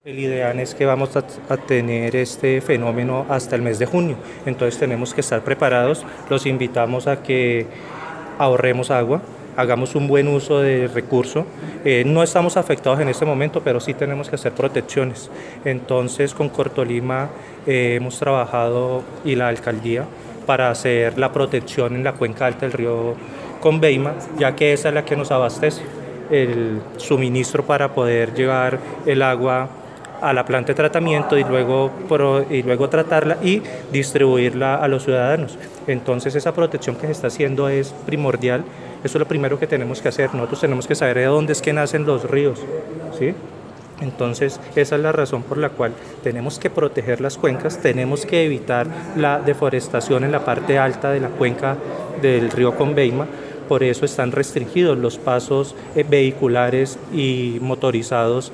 El ideal es que vamos a tener este fenómeno hasta el mes de junio, entonces tenemos que estar preparados. Los invitamos a que ahorremos agua, hagamos un buen uso del recurso. No estamos afectados en este momento, pero sí tenemos que hacer protecciones. Entonces con Cortolima hemos trabajado y la alcaldía para hacer la protección en la cuenca alta del río Conveima, ya que esa es la que nos abastece el suministro para poder llevar el agua a la planta de tratamiento y luego tratarla y distribuirla a los ciudadanos. Entonces esa protección que se está haciendo es primordial. Eso es lo primero que tenemos que hacer. Nosotros tenemos que saber de dónde es que nacen los ríos, ¿sí? Entonces esa es la razón por la cual tenemos que proteger las cuencas, tenemos que evitar la deforestación en la parte alta de la cuenca del río Conveima. Por eso están restringidos los pasos vehiculares y motorizados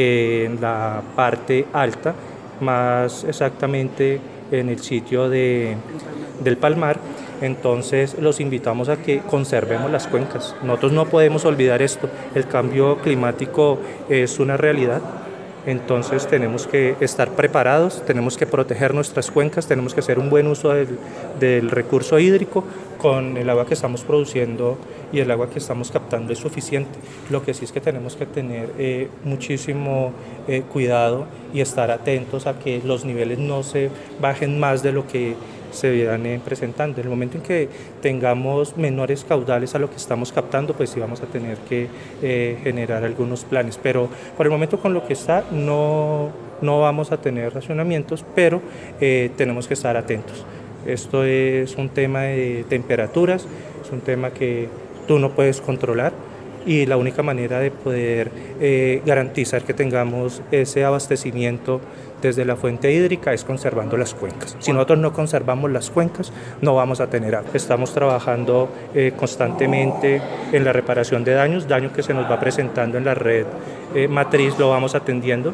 en la parte alta, más exactamente en el sitio del Palmar. Entonces los invitamos a que conservemos las cuencas. Nosotros no podemos olvidar esto, el cambio climático es una realidad. Entonces tenemos que estar preparados, tenemos que proteger nuestras cuencas, tenemos que hacer un buen uso del recurso hídrico. Con el agua que estamos produciendo y el agua que estamos captando es suficiente. Lo que sí es que tenemos que tener muchísimo cuidado y estar atentos a que los niveles no se bajen más de lo que se vienen presentando. En el momento en que tengamos menores caudales a lo que estamos captando, pues sí vamos a tener que generar algunos planes, pero por el momento con lo que está no vamos a tener racionamientos, pero tenemos que estar atentos. Esto es un tema de temperaturas, es un tema que tú no puedes controlar y la única manera de poder garantizar que tengamos ese abastecimiento desde la fuente hídrica es conservando las cuencas. Si nosotros no conservamos las cuencas, no vamos a tener agua. Estamos trabajando constantemente en la reparación de daños que se nos va presentando en la red matriz, lo vamos atendiendo.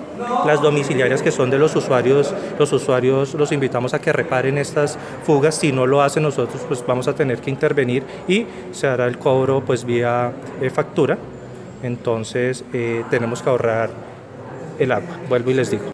Las domiciliarias que son de los usuarios los invitamos a que reparen estas fugas. Si no lo hacen, nosotros pues vamos a tener que intervenir y se hará el cobro pues vía factura. Entonces tenemos que ahorrar el agua, vuelvo y les digo.